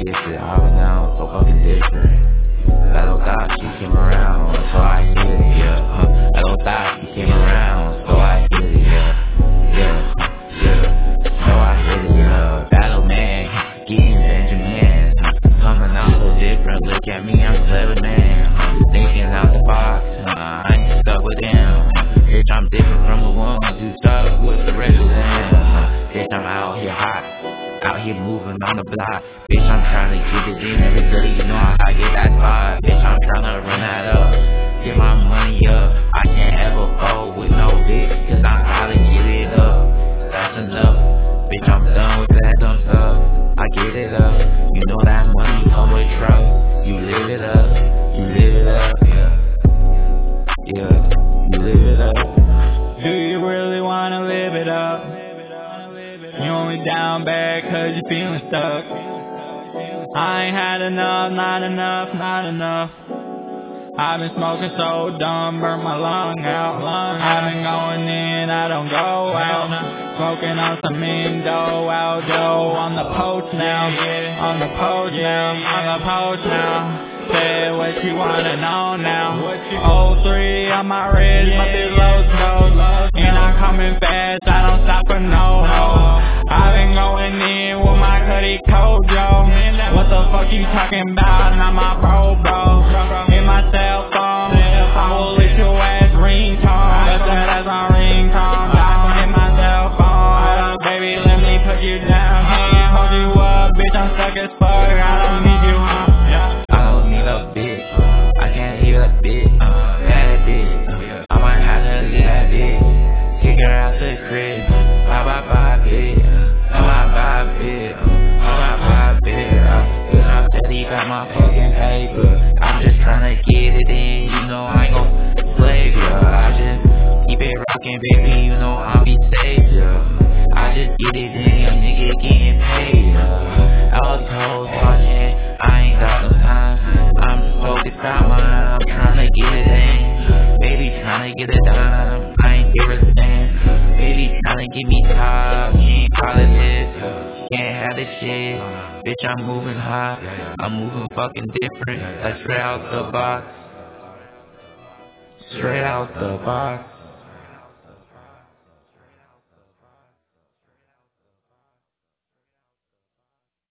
gets it all now, so fucking different. I don't thought she came around, so I hit it, yeah. I don't thought she came around, so I hit it, yeah. So I hit it, yeah. Battle man, getting Benjamin, coming out so different. Look at me, I'm clever man, thinking out the box. I ain't stuck with them. Bitch, I'm different from the ones who stuck with the rest of them. Bitch, I'm out here hot, out here moving on the block. Bitch, I'm trying to get it in every day, you know how I get that spot. Bitch, I'm trying to run that up, get my money up. I can't ever fold with no bitch, cause I'm trying to get it up. That's enough, bitch, I'm done with that dumb stuff. I get it up, you know that money come with trust. You live it up, you live it up, yeah, you live it up. Do you really wanna live it up? You only down bad cause you feeling stuck. I ain't had enough, not enough, not enough. I've been smoking so dumb, burn my lung out. I've been going in, I don't go out. Smoking on some Indo, Aldo, on the poach now. On the poach now, on the poach now. Say what you wanna know now. 03 on my wrist, my bitch low snow. And I'm coming fast, I don't stop for no hoe. I've been going in with my Cuddy Kojo. What the fuck you talking about? Not my bro. In my cell phone, I will let your ass ringtone. That's my ringtone. In my cell phone, baby, let me put you down. Can't hold you up, bitch, I'm stuck as fuck. I don't need you, I don't need a bitch, I can't leave a bitch, bad bitch. I might have to leave that bitch, kick her out the crib. Bye, bitch, bye, bitch, bye, bitch. I'm steady, got my fucking paper. I'm just tryna get it in, you know I ain't gon' slave ya. I just keep it rockin', baby, you know I'll be safe, yeah. I just get it in, your nigga getting paid, yeah. All these hoes watching, I ain't got no time. I'm just focused on mine, I'm tryna get it in. Baby tryna get a dime, I ain't give a damn. Baby tryna give me top, she ain't politics, can't have this shit. Bitch, I'm moving hot, I'm moving fucking different. Like straight out the box, straight out the box.